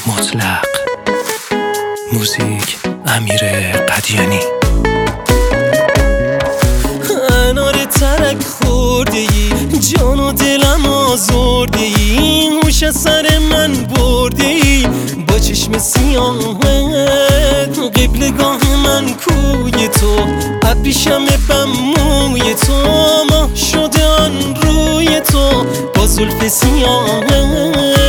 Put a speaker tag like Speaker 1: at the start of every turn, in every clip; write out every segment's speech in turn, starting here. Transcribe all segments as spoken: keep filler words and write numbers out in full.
Speaker 1: مطلق. موزیک امیر قدیانی.
Speaker 2: انار ترک خورده ای، جان و دلم آزرده ای، هوش سر من برده ای با چشم سیاهت. قبلگاه من کوی تو، ابریشم بم موی تو، ماه شده آن روی تو با زلف سیاهت.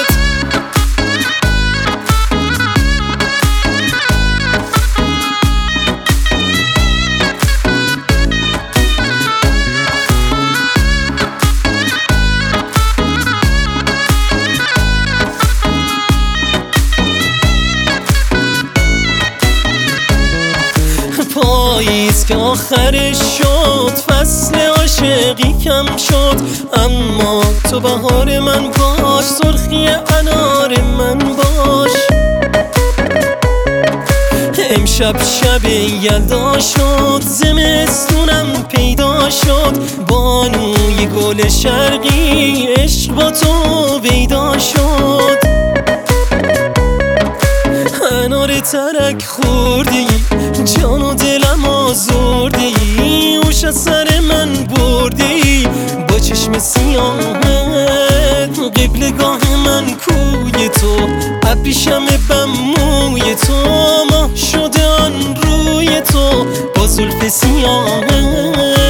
Speaker 2: پاییز که آخرش شد، فصل عاشقی کم شد، اما تو بهار من باش، سرخی انار من باش. امشب شب یلدا شد، زمستونم پیدا شد، بانوی گل شرقی عشق با تو پیدا شد. انار ترک خورده ای، جان و دلم آزرده ای، هوش از سر من برده ای با چشم سیاهت. قبلگاه من کوی تو، ابریشم بم موی تو، ماه شده آن روی تو با زلف سیاهت.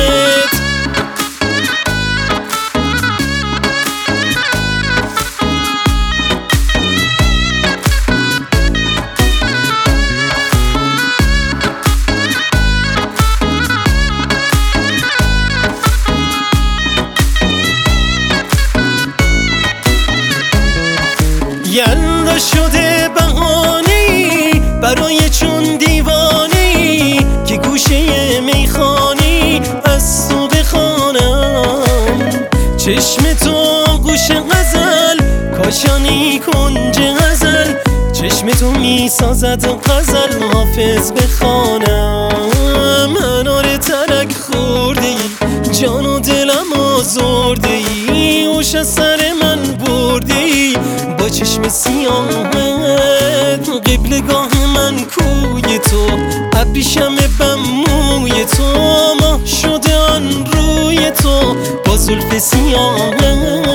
Speaker 2: یلدا شده بهانه‌ای برای چون دیوانه‌ای که گوشه میخانی از تو بخوانم. چشم تو گوش غزل، کاشانی کنج غزل، چشم تو میسازد غزل حافظ بخوانم. انار ترک خورده ای، جان و دلم آزرده ای، هوش از سر من برده ای با چشم سیاهت. قبلگاه من کوی تو، ابریشم بم موی تو، ماه شده آن روی تو با زلف سیاهت.